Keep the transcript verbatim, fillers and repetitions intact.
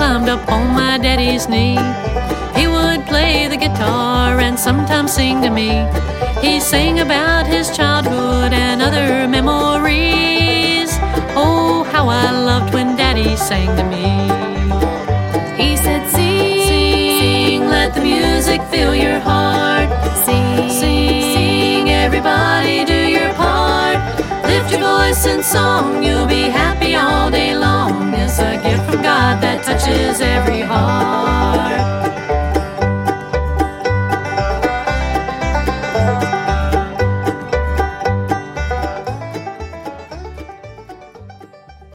climbed up on my daddy's knee. He would play the guitar and sometimes sing to me. He sang about his childhood and other memories. Oh, how I loved when Daddy sang to me. He said, sing, sing, let the music fill your heart. Sing, sing, everybody do your part. Lift your voice in song, you'll be happy all day long. It's a gift from God that touches every heart.